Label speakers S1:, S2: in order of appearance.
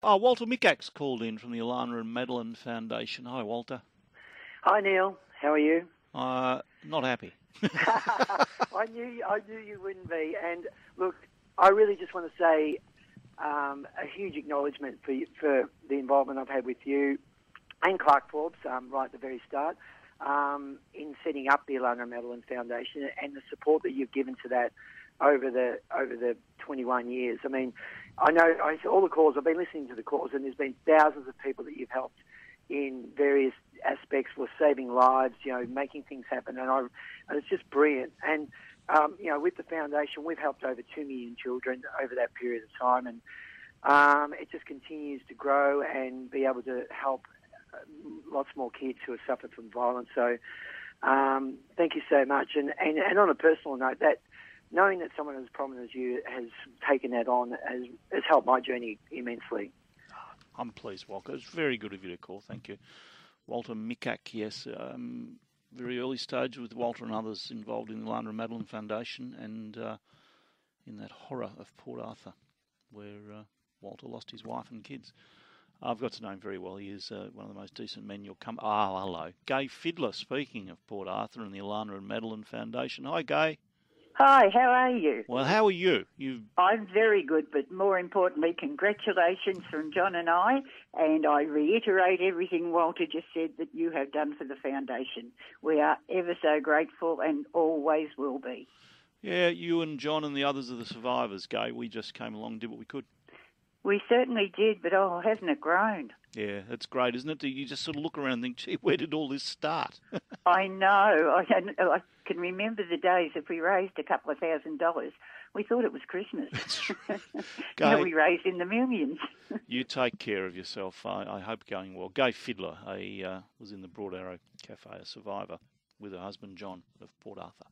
S1: Walter Mikak's called in from the Alana and Madeline Foundation. Hi, Walter.
S2: Hi, Neil. How are you?
S1: Not happy.
S2: I knew you wouldn't be. And look, I really just want to say a huge acknowledgement for the involvement I've had with you and Clark Forbes right at the very start in setting up the Alana and Madeline Foundation and the support that you've given to that over the 21 years. I mean, I know all the calls. I've been listening to the calls, and there's been thousands of people that you've helped in various aspects for saving lives, making things happen, and it's just brilliant. And with the foundation, we've helped over 2 million children over that period of time, and it just continues to grow and be able to help lots more kids who have suffered from violence. So thank you so much. And on a personal note, that knowing that someone as prominent as you has taken that on has helped my journey immensely.
S1: I'm pleased, Walter. It's very good of you to call. Thank you. Walter Mikak, yes. Very early stage with Walter and others involved in the Alana and Madeline Foundation and in that horror of Port Arthur where Walter lost his wife and kids. I've got to know him very well. He is one of the most decent men you'll come... hello. Gay Fiddler, speaking of Port Arthur and the Alana and Madeline Foundation. Hi, Gay.
S3: Hi, how are you?
S1: Well, how are you?
S3: I'm very good, but more importantly, congratulations from John and I reiterate everything Walter just said that you have done for the foundation. We are ever so grateful and always will be.
S1: Yeah, you and John and the others are the survivors, Gay. We just came along and did what we could.
S3: We certainly did, but hasn't it grown?
S1: Yeah, it's great, isn't it? You just sort of look around and think, gee, where did all this start?
S3: I know. I can remember the days if we raised a couple of $1,000, we thought it was Christmas.
S1: That's right.
S3: We raised in the millions.
S1: You take care of yourself. I hope going well. Gay Fiddler was in the Broad Arrow Cafe, a survivor, with her husband John of Port Arthur.